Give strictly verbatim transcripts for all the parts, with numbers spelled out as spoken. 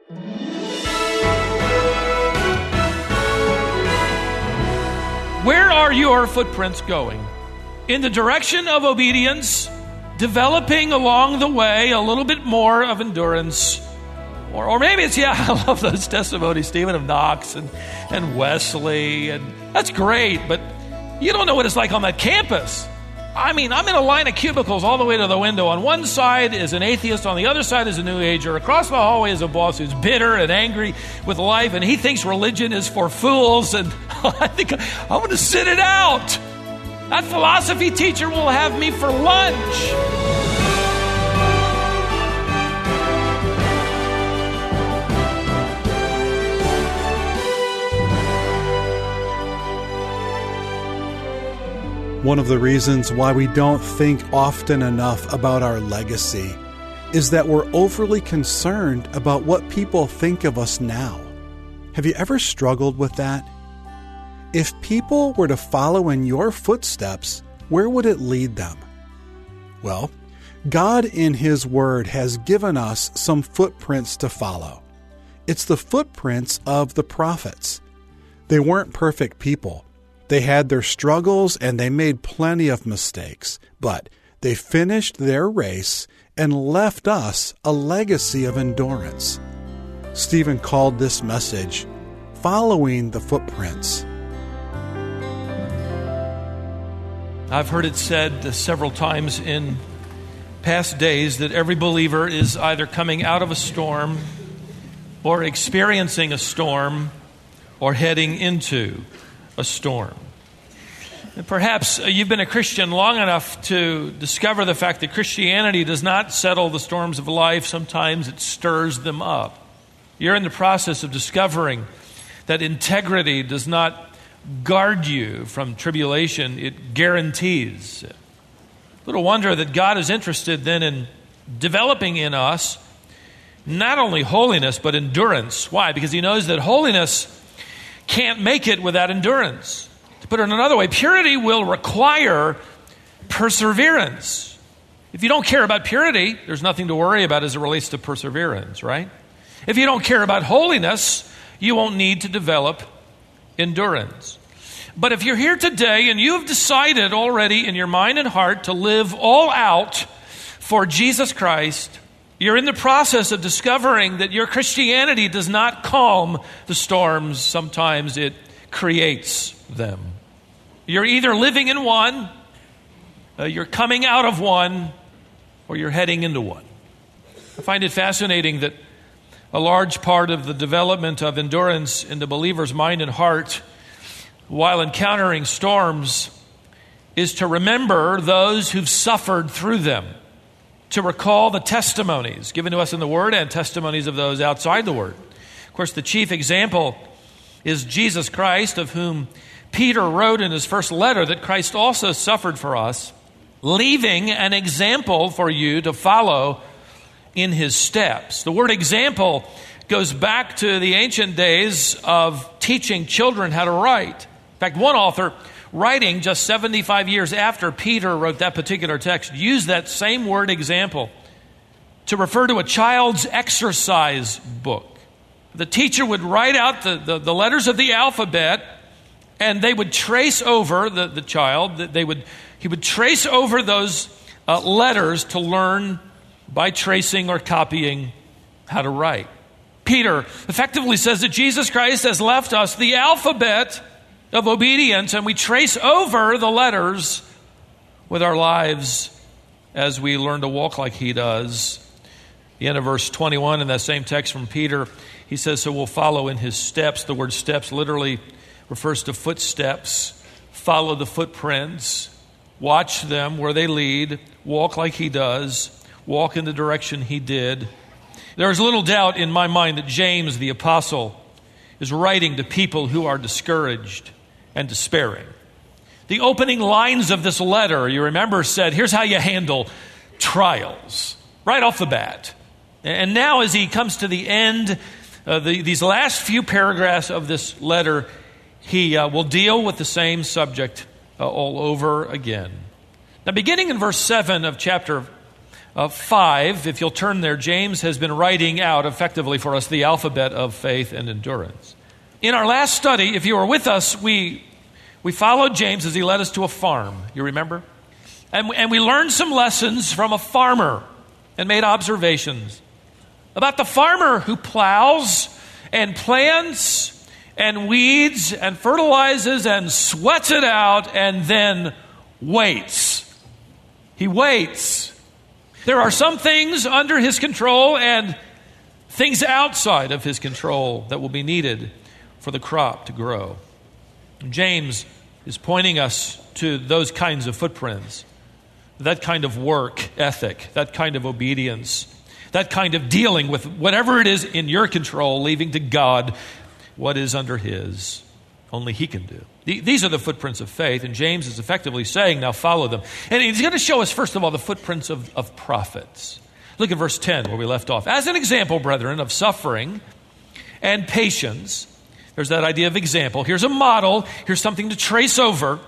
Where are your footprints going? In the direction of obedience, developing along the way a little bit more of endurance. Or, or maybe it's, yeah, I love those testimonies, Stephen, of Knox and, and Wesley. And that's great, but you don't know what it's like on that campus. I mean, I'm in a line of cubicles all the way to the window. On one side is an atheist. On the other side is a New Ager. Across the hallway is a boss who's bitter and angry with life, and he thinks religion is for fools. And I think I'm going to sit it out. That philosophy teacher will have me for lunch. One of the reasons why we don't think often enough about our legacy is that we're overly concerned about what people think of us now. Have you ever struggled with that? If people were to follow in your footsteps, where would it lead them? Well, God in His Word has given us some footprints to follow. It's the footprints of the prophets. They weren't perfect people. They had their struggles and they made plenty of mistakes, but they finished their race and left us a legacy of endurance. Stephen called this message, Following the Footprints. I've heard it said several times in past days that every believer is either coming out of a storm or experiencing a storm or heading into a storm. And perhaps you've been a Christian long enough to discover the fact that Christianity does not settle the storms of life. Sometimes it stirs them up. You're in the process of discovering that integrity does not guard you from tribulation. It guarantees. Little wonder that God is interested then in developing in us not only holiness but endurance. Why? Because He knows that holiness can't make it without endurance. To put it another way, purity will require perseverance. If you don't care about purity, there's nothing to worry about as it relates to perseverance, right? If you don't care about holiness, you won't need to develop endurance. But if you're here today and you've decided already in your mind and heart to live all out for Jesus Christ, you're in the process of discovering that your Christianity does not calm the storms. Sometimes it creates them. You're either living in one, uh, you're coming out of one, or you're heading into one. I find it fascinating that a large part of the development of endurance in the believer's mind and heart while encountering storms is to remember those who've suffered through them, to recall the testimonies given to us in the Word and testimonies of those outside the Word. Of course, the chief example is Jesus Christ, of whom Peter wrote in his first letter that Christ also suffered for us, leaving an example for you to follow in His steps. The word example goes back to the ancient days of teaching children how to write. In fact, one author writing just seventy-five years after Peter wrote that particular text used that same word example to refer to a child's exercise book. The teacher would write out the, the, the letters of the alphabet, and they would trace over the, the child. They would he would trace over those uh, letters to learn by tracing or copying how to write. Peter effectively says that Jesus Christ has left us the alphabet of obedience, and we trace over the letters with our lives as we learn to walk like He does. The end of verse twenty-one in that same text from Peter, he says, so we'll follow in His steps. The word steps literally refers to footsteps. Follow the footprints. Watch them where they lead. Walk like He does. Walk in the direction He did. There is little doubt in my mind that James, the apostle, is writing to people who are discouraged and despairing. The opening lines of this letter, you remember, said, here's how you handle trials, right off the bat. And now as he comes to the end, uh, the, these last few paragraphs of this letter, he uh, will deal with the same subject uh, all over again. Now, beginning in verse seven of chapter uh, five, if you'll turn there, James has been writing out effectively for us the alphabet of faith and endurance. In our last study, if you were with us, we we followed James as he led us to a farm. You remember? And, and we learned some lessons from a farmer and made observations about the farmer who plows and plants and weeds and fertilizes and sweats it out and then waits. He waits. There are some things under his control and things outside of his control that will be needed for the crop to grow. James is pointing us to those kinds of footprints, that kind of work ethic, that kind of obedience, that kind of dealing with whatever it is in your control, leaving to God what is under his. Only he can do. These are the footprints of faith, and James is effectively saying, now follow them. And he's going to show us, first of all, the footprints of, of prophets. Look at verse ten, where we left off. As an example, brethren, of suffering and patience. There's that idea of example. Here's a model. Here's something to trace over.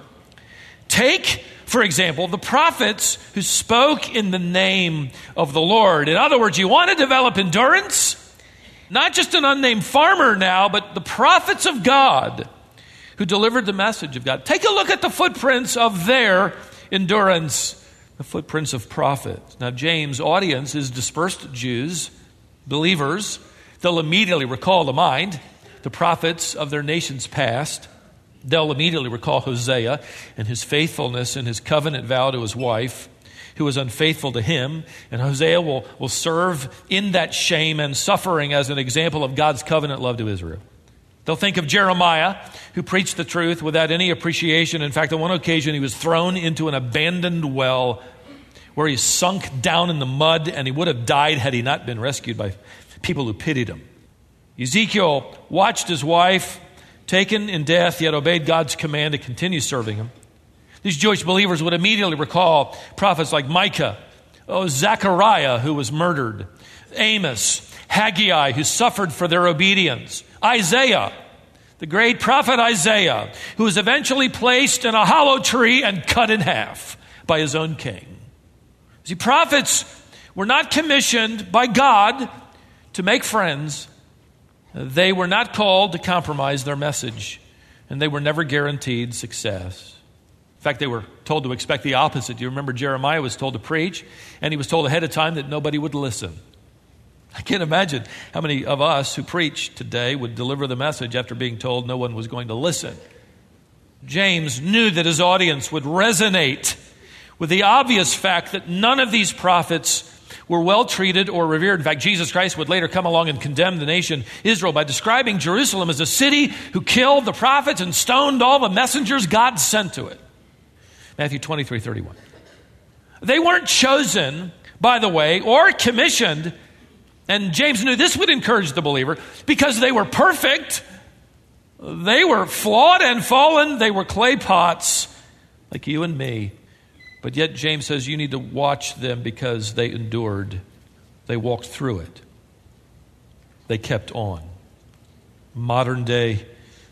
Take, for example, the prophets who spoke in the name of the Lord. In other words, you want to develop endurance? Not just an unnamed farmer now, but the prophets of God who delivered the message of God. Take a look at the footprints of their endurance, the footprints of prophets. Now, James' audience is dispersed Jews, believers. They'll immediately recall to mind the prophets of their nations past. They'll immediately recall Hosea and his faithfulness and his covenant vow to his wife, who was unfaithful to him. And Hosea will, will serve in that shame and suffering as an example of God's covenant love to Israel. They'll think of Jeremiah, who preached the truth without any appreciation. In fact, on one occasion, he was thrown into an abandoned well where he sunk down in the mud, and he would have died had he not been rescued by people who pitied him. Ezekiel watched his wife taken in death, yet obeyed God's command to continue serving him. These Jewish believers would immediately recall prophets like Micah, oh, Zechariah, who was murdered, Amos, Haggai, who suffered for their obedience, Isaiah, the great prophet Isaiah, who was eventually placed in a hollow tree and cut in half by his own king. See, prophets were not commissioned by God to make friends. They were not called to compromise their message, and they were never guaranteed success. In fact, they were told to expect the opposite. Do you remember Jeremiah was told to preach, and he was told ahead of time that nobody would listen? I can't imagine how many of us who preach today would deliver the message after being told no one was going to listen. James knew that his audience would resonate with the obvious fact that none of these prophets were well treated or revered. In fact, Jesus Christ would later come along and condemn the nation Israel by describing Jerusalem as a city who killed the prophets and stoned all the messengers God sent to it. Matthew twenty-three thirty-one. They weren't chosen, by the way, or commissioned, and James knew this would encourage the believer, because they were perfect. They were flawed and fallen. They were clay pots like you and me. But yet James says you need to watch them because they endured. They walked through it. They kept on. Modern day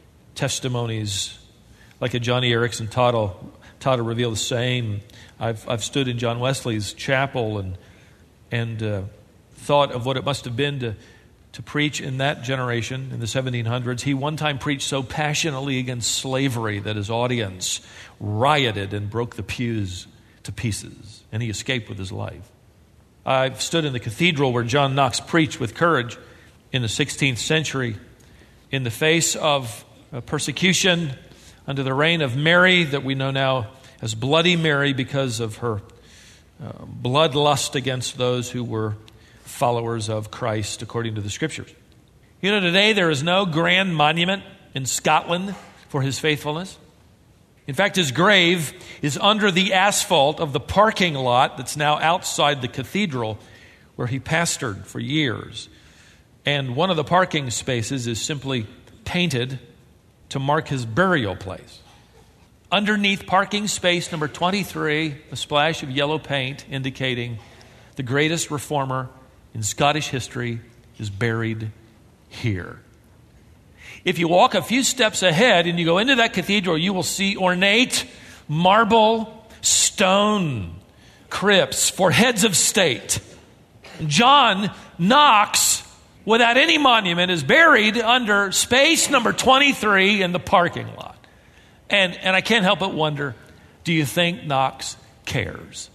testimonies like a Johnny Erickson Tuttle, Tuttle reveal the same. I've I've stood in John Wesley's chapel and and uh, thought of what it must have been to to preach in that generation in the seventeen hundreds. He one time preached so passionately against slavery that his audience rioted and broke the pews to pieces, and he escaped with his life. I've stood in the cathedral where John Knox preached with courage in the sixteenth century in the face of persecution under the reign of Mary that we know now as Bloody Mary because of her uh, bloodlust against those who were followers of Christ according to the Scriptures. You know, today there is no grand monument in Scotland for his faithfulness. In fact, his grave is under the asphalt of the parking lot that's now outside the cathedral where he pastored for years. And one of the parking spaces is simply painted to mark his burial place. Underneath parking space number twenty-three, a splash of yellow paint indicating the greatest reformer in Scottish history is buried here. If you walk a few steps ahead and you go into that cathedral, you will see ornate marble, stone crypts for heads of state. John Knox, without any monument, is buried under space number twenty-three in the parking lot. And, and I can't help but wonder, do you think Knox cares?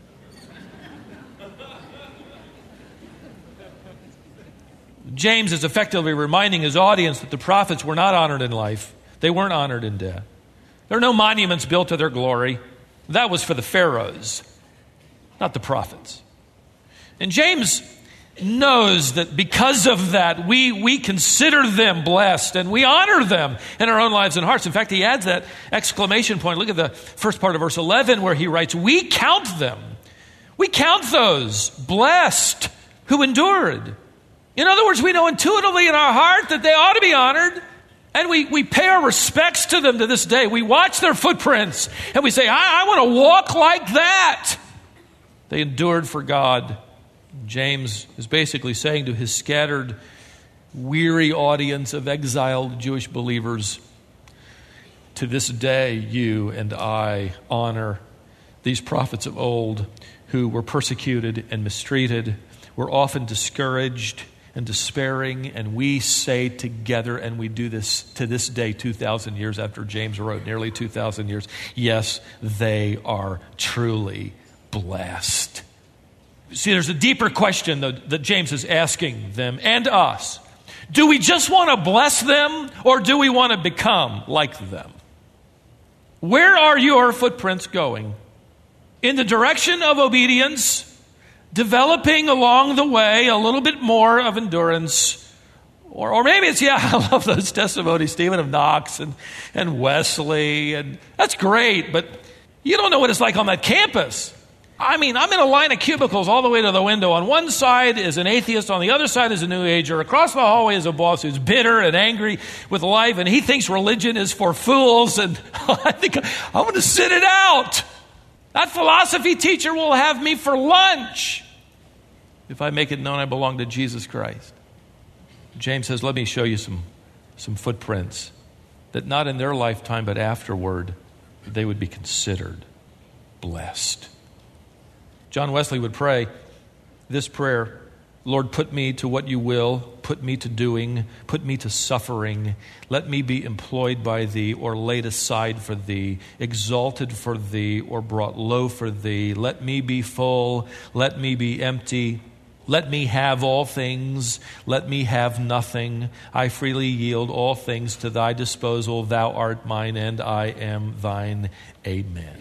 James is effectively reminding his audience that the prophets were not honored in life. They weren't honored in death. There are no monuments built to their glory. That was for the pharaohs, not the prophets. And James knows that because of that, we, we consider them blessed and we honor them in our own lives and hearts. In fact, he adds that exclamation point. Look at the first part of verse eleven where he writes, we count them. We count those blessed who endured. In other words, we know intuitively in our heart that they ought to be honored, and we, we pay our respects to them to this day. We watch their footprints, and we say, I, I want to walk like that. They endured for God. James is basically saying to his scattered, weary audience of exiled Jewish believers, to this day, you and I honor these prophets of old who were persecuted and mistreated, were often discouraged and despairing, and we say together, and we do this to this day, two thousand years after James wrote, nearly two thousand years, yes, they are truly blessed. See, there's a deeper question though, that James is asking them and us. Do we just want to bless them, or do we want to become like them? Where are your footprints going? In the direction of obedience, developing along the way a little bit more of endurance. Or, or maybe it's, yeah, I love those testimonies, Stephen, of Knox and, and Wesley. And that's great, but you don't know what it's like on that campus. I mean, I'm in a line of cubicles all the way to the window. On one side is an atheist. On the other side is a New Ager. Across the hallway is a boss who's bitter and angry with life, and he thinks religion is for fools. And I think I'm going to sit it out. That philosophy teacher will have me for lunch if I make it known I belong to Jesus Christ. James says, let me show you some, some footprints that not in their lifetime but afterward they would be considered blessed. John Wesley would pray this prayer, Lord, put me to what you will, put me to doing, put me to suffering. Let me be employed by thee or laid aside for thee, exalted for thee or brought low for thee. Let me be full, let me be empty. Let me have all things, let me have nothing. I freely yield all things to thy disposal. Thou art mine and I am thine. Amen.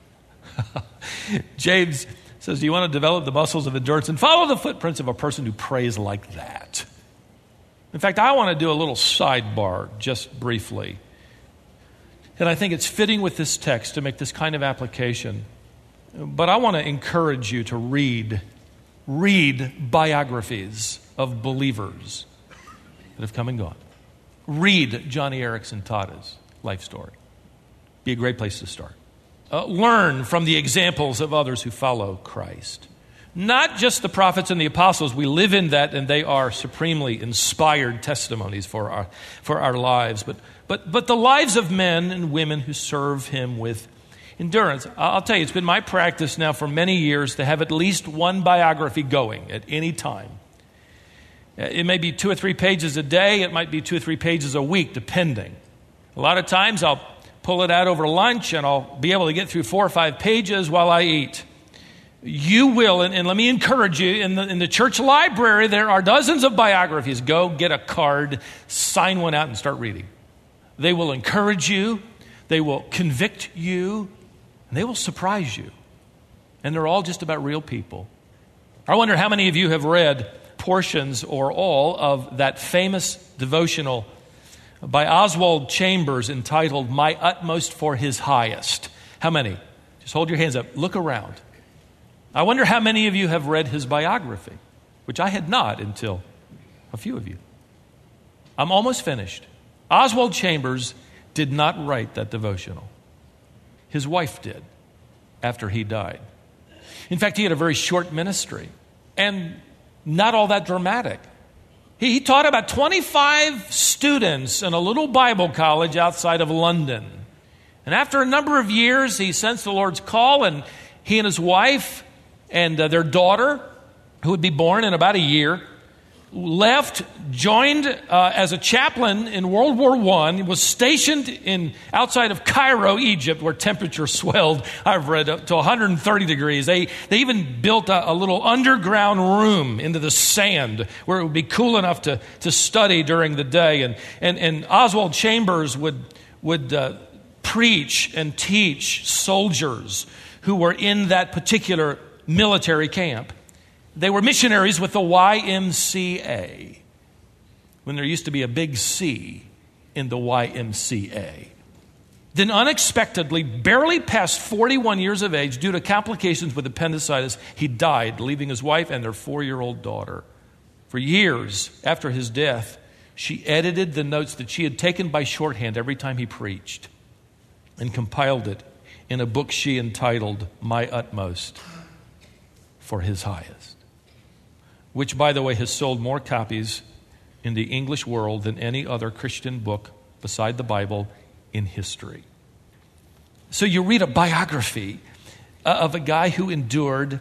James says, do you want to develop the muscles of endurance and follow the footprints of a person who prays like that? In fact, I want to do a little sidebar just briefly. And I think it's fitting with this text to make this kind of application. But I want to encourage you to read, read biographies of believers that have come and gone. Read Johnny Erickson Tada's life story. Be a great place to start. Uh, learn from the examples of others who follow Christ. Not just the prophets and the apostles. We live in that, and they are supremely inspired testimonies for our for our lives. But but but the lives of men and women who serve him with endurance. I'll tell you, it's been my practice now for many years to have at least one biography going at any time. It may be two or three pages a day. It might be two or three pages a week, depending. A lot of times I'll pull it out over lunch, and I'll be able to get through four or five pages while I eat. You will, and, and let me encourage you, in the, in the church library, there are dozens of biographies. Go get a card, sign one out, and start reading. They will encourage you. They will convict you. And they will surprise you. And they're all just about real people. I wonder how many of you have read portions or all of that famous devotional by Oswald Chambers entitled, My Utmost for His Highest. How many? Just hold your hands up. Look around. I wonder how many of you have read his biography, which I had not until a few of you. I'm almost finished. Oswald Chambers did not write that devotional. His wife did after he died. In fact, he had a very short ministry and not all that dramatic. He, he taught about twenty-five students in a little Bible college outside of London. And after a number of years, he sensed the Lord's call, and, he and his wife and uh, their daughter, who would be born in about a year, left, joined uh, as a chaplain in World War One, was stationed in outside of Cairo, Egypt, where temperature swelled, I've read, up to one hundred thirty degrees. They they even built a, a little underground room into the sand where it would be cool enough to, to study during the day. And, and, and Oswald Chambers would, would uh, preach and teach soldiers who were in that particular military camp. They were missionaries with the Y M C A, when there used to be a big C in the Y M C A. Then unexpectedly, barely past forty-one years of age, due to complications with appendicitis, he died, leaving his wife and their four-year-old daughter. For years after his death, she edited the notes that she had taken by shorthand every time he preached and compiled it in a book she entitled My Utmost for His Highest, which, by the way, has sold more copies in the English world than any other Christian book beside the Bible in history. So you read a biography of a guy who endured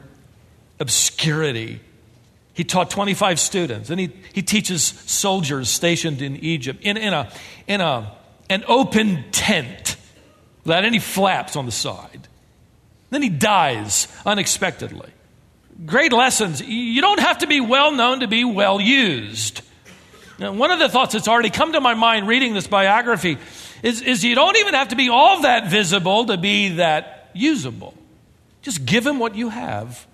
obscurity. He taught twenty-five students, and he, he teaches soldiers stationed in Egypt in, in, a, in a, an open tent without any flaps on the side. Then he dies unexpectedly. Great lessons. You don't have to be well known to be well used. Now, one of the thoughts that's already come to my mind reading this biography is, is you don't even have to be all that visible to be that usable. Just give him what you have.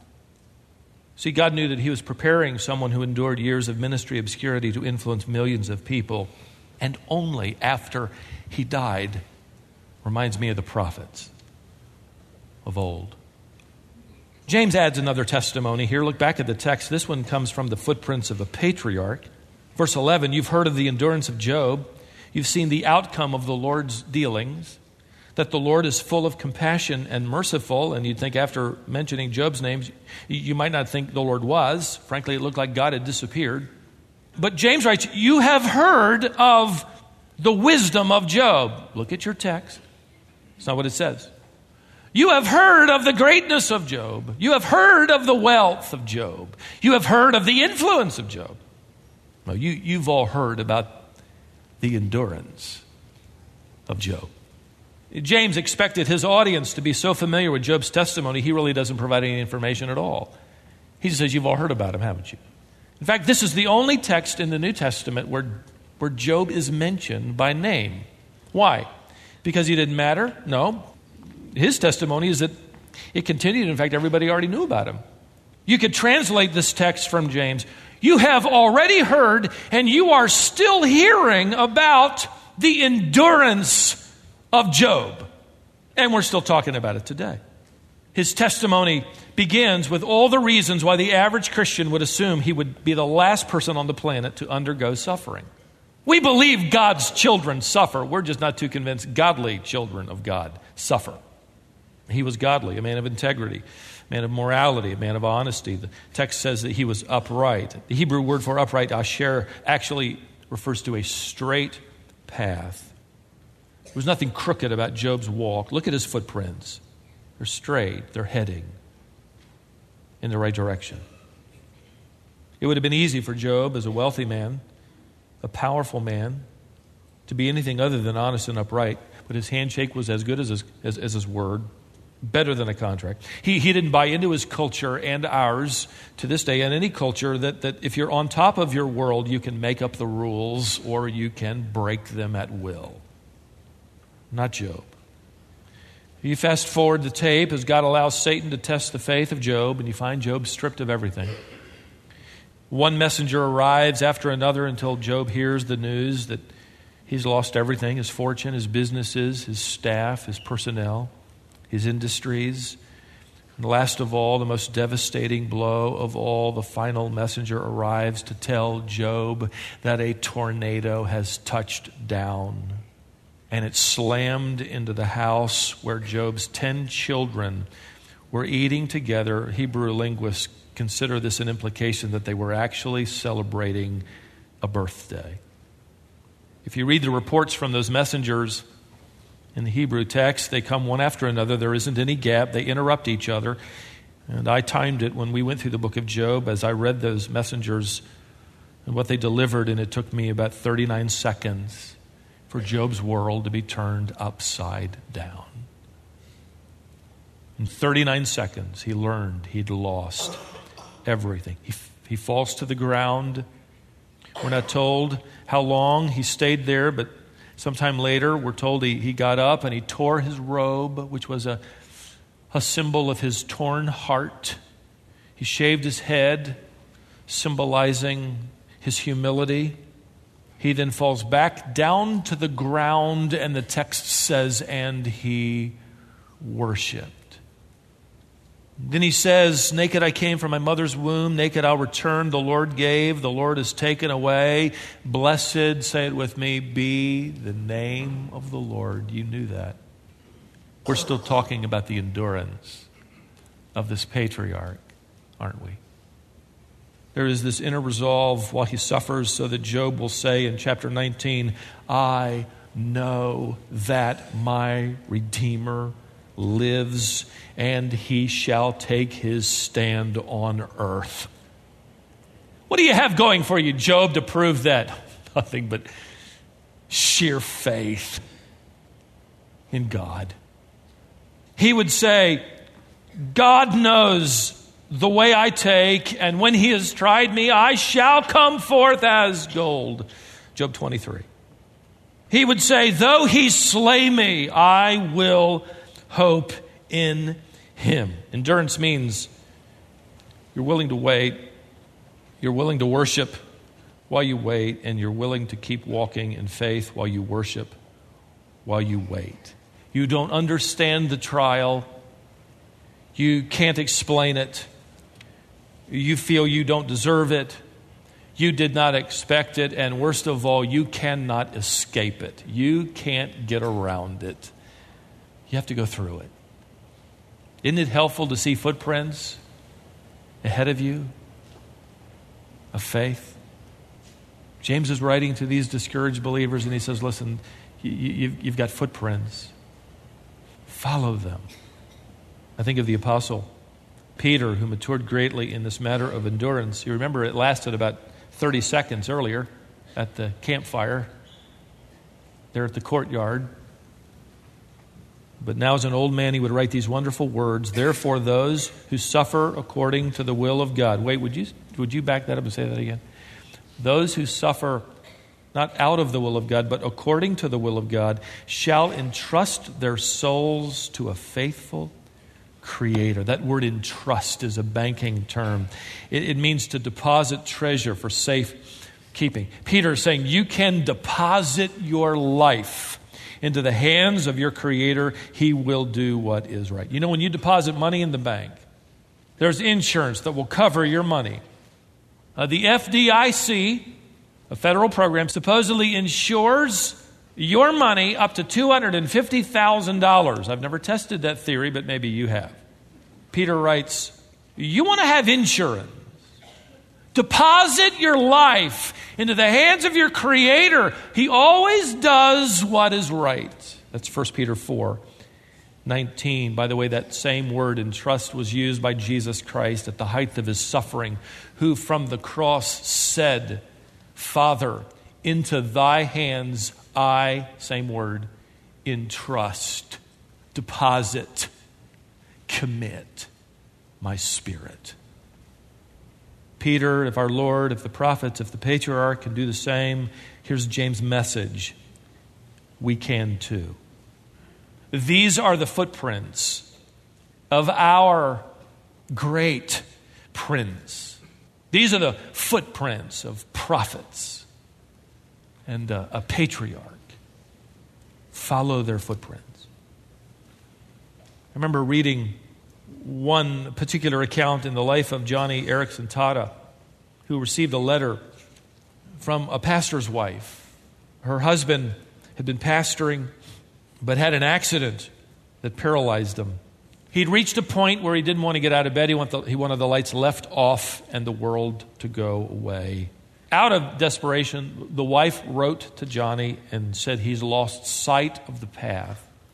See, God knew that he was preparing someone who endured years of ministry obscurity to influence millions of people. And only after he died, reminds me of the prophets of old. James adds another testimony here. Look back at the text. This one comes from the footprints of a patriarch. Verse eleven, you've heard of the endurance of Job. You've seen the outcome of the Lord's dealings, that the Lord is full of compassion and merciful. And you'd think after mentioning Job's names, you might not think the Lord was. Frankly, it looked like God had disappeared. But James writes, you have heard of the wisdom of Job. Look at your text. It's not what it says. You have heard of the greatness of Job. You have heard of the wealth of Job. You have heard of the influence of Job. No, you, you've all heard about the endurance of Job. James expected his audience to be so familiar with Job's testimony, he really doesn't provide any information at all. He just says, you've all heard about him, haven't you? In fact, this is the only text in the New Testament where, where Job is mentioned by name. Why? Because he didn't matter? No. His testimony is that it continued. In fact, everybody already knew about him. You could translate this text from James. You have already heard, and you are still hearing about the endurance of Job. And we're still talking about it today. His testimony begins with all the reasons why the average Christian would assume he would be the last person on the planet to undergo suffering. We believe God's children suffer. We're just not too convinced godly children of God suffer. He was godly, a man of integrity, a man of morality, a man of honesty. The text says that he was upright. The Hebrew word for upright, asher, actually refers to a straight path. There was nothing crooked about Job's walk. Look at his footprints. They're straight. They're heading in the right direction. It would have been easy for Job, as a wealthy man, a powerful man, to be anything other than honest and upright, but his handshake was as good as his, as, as his word. Better than a contract. He he didn't buy into his culture and ours to this day, and any culture, that, that if you're on top of your world, you can make up the rules or you can break them at will. Not Job. You fast forward the tape as God allows Satan to test the faith of Job, and you find Job stripped of everything. One messenger arrives after another until Job hears the news that he's lost everything, his fortune, his businesses, his staff, his personnel, his industries. And last of all, the most devastating blow of all, the final messenger arrives to tell Job that a tornado has touched down. And it slammed into the house where Job's ten children were eating together. Hebrew linguists consider this an implication that they were actually celebrating a birthday. If you read the reports from those messengers, In the Hebrew text, they come one after another. There isn't any gap. They interrupt each other. And I timed it when we went through the book of Job as I read those messengers and what they delivered, and it took me about thirty-nine seconds for Job's world to be turned upside down. In thirty-nine seconds, he learned he'd lost everything. He, he falls to the ground. We're not told how long he stayed there, but sometime later, we're told he, he got up and he tore his robe, which was a, a symbol of his torn heart. He shaved his head, symbolizing his humility. He then falls back down to the ground, and the text says, and he worshiped. Then he says, naked I came from my mother's womb, naked I'll return. The Lord gave, the Lord has taken away. Blessed, say it with me, be the name of the Lord. You knew that. We're still talking about the endurance of this patriarch, aren't we? There is this inner resolve while he suffers, so that Job will say in chapter nineteen, I know that my Redeemer lives, and he shall take his stand on earth. What do you have going for you, Job, to prove that? Nothing but sheer faith in God. He would say, God knows the way I take, and when he has tried me, I shall come forth as gold. Job twenty-three. He would say, though he slay me, I will hope in him. Endurance means you're willing to wait, you're willing to worship while you wait, and you're willing to keep walking in faith while you worship, while you wait. You don't understand the trial. You can't explain it. You feel you don't deserve it. You did not expect it. And worst of all, you cannot escape it. You can't get around it. You have to go through it. Isn't it helpful to see footprints ahead of you of faith? James is writing to these discouraged believers, and he says, listen, you, you, you've got footprints. Follow them. I think of the apostle Peter, who matured greatly in this matter of endurance. You remember it lasted about thirty seconds earlier at the campfire there at the courtyard. But now as an old man, he would write these wonderful words, therefore those who suffer according to the will of God. Wait, would you would you back that up and say that again? Those who suffer not out of the will of God, but according to the will of God, shall entrust their souls to a faithful Creator. That word entrust is a banking term. It, it means to deposit treasure for safe keeping. Peter is saying you can deposit your life into the hands of your Creator. He will do what is right. You know, when you deposit money in the bank, there's insurance that will cover your money. Uh, the F D I C, a federal program, supposedly insures your money up to two hundred fifty thousand dollars. I've never tested that theory, but maybe you have. Peter writes, you want to have insurance. Deposit your life into the hands of your Creator. He always does what is right. That's First Peter four nineteen. By the way, that same word entrust was used by Jesus Christ at the height of his suffering, who from the cross said, Father, into thy hands I, same word, entrust, deposit, commit my spirit. Peter, if our Lord, if the prophets, if the patriarch can do the same, here's James' message. We can too. These are the footprints of our great prince. These are the footprints of prophets and a, a patriarch. Follow their footprints. I remember reading one particular account in the life of Johnny Erickson Tada, who received a letter from a pastor's wife. Her husband had been pastoring, but had an accident that paralyzed him. He'd reached a point where he didn't want to get out of bed. He wanted the, he wanted the lights left off and the world to go away. Out of desperation, the wife wrote to Johnny and said he's lost sight of the path.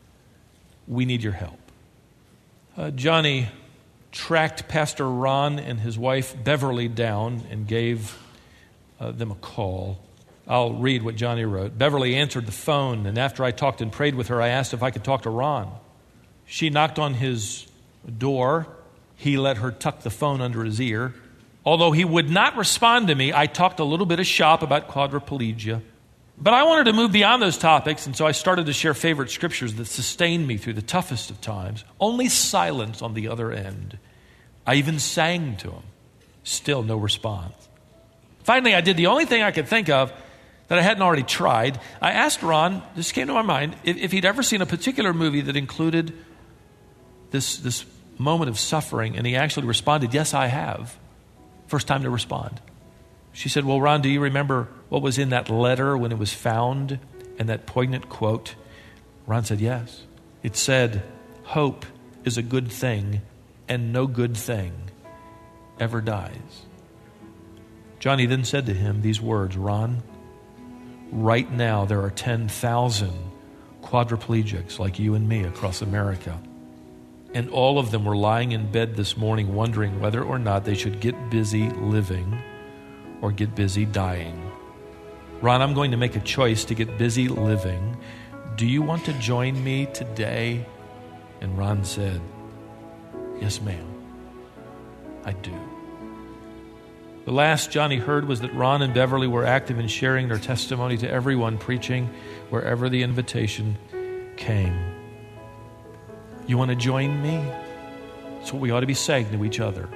We need your help. Uh, Johnny tracked Pastor Ron and his wife Beverly down and gave uh, them a call. I'll read what Johnny wrote. Beverly answered the phone, and after I talked and prayed with her, I asked if I could talk to Ron. She knocked on his door. He let her tuck the phone under his ear. Although he would not respond to me, I talked a little bit of shop about quadriplegia. But I wanted to move beyond those topics, and so I started to share favorite scriptures that sustained me through the toughest of times. Only silence on the other end. I even sang to him. Still no response. Finally, I did the only thing I could think of that I hadn't already tried. I asked Ron, this came to my mind, if, if he'd ever seen a particular movie that included this, this moment of suffering, and he actually responded, yes, I have. First time to respond. She said, well, Ron, do you remember what was in that letter when it was found and that poignant quote? Ron said, yes. It said, hope is a good thing and no good thing ever dies. Johnny then said to him these words, Ron, right now there are ten thousand quadriplegics like you and me across America. And all of them were lying in bed this morning wondering whether or not they should get busy living or get busy dying. Ron, I'm going to make a choice to get busy living. Do you want to join me today? And Ron said, yes, ma'am, I do. The last Johnny heard was that Ron and Beverly were active in sharing their testimony to everyone, preaching wherever the invitation came. You want to join me? That's what we ought to be saying to each other.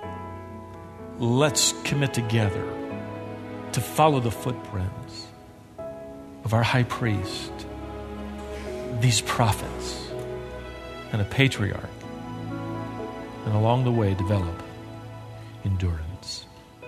Let's commit together to follow the footprints of our high priest, these prophets, and a patriarch, and along the way develop endurance.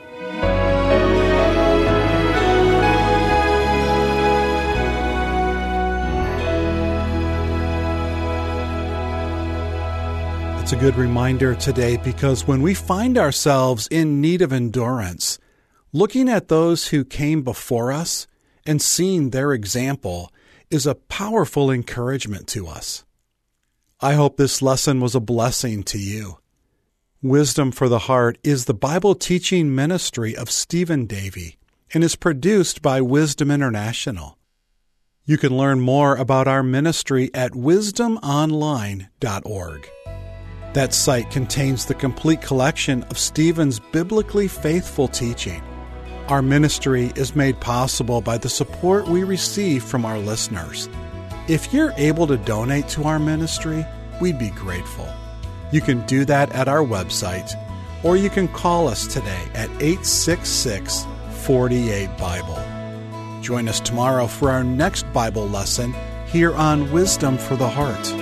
It's a good reminder today because when we find ourselves in need of endurance, looking at those who came before us and seeing their example is a powerful encouragement to us. I hope this lesson was a blessing to you. Wisdom for the Heart is the Bible teaching ministry of Stephen Davey and is produced by Wisdom International. You can learn more about our ministry at wisdom online dot org. That site contains the complete collection of Stephen's biblically faithful teaching. Our ministry is made possible by the support we receive from our listeners. If you're able to donate to our ministry, we'd be grateful. You can do that at our website, or you can call us today at eight six six, four eight, Bible. Join us tomorrow for our next Bible lesson here on Wisdom for the Heart.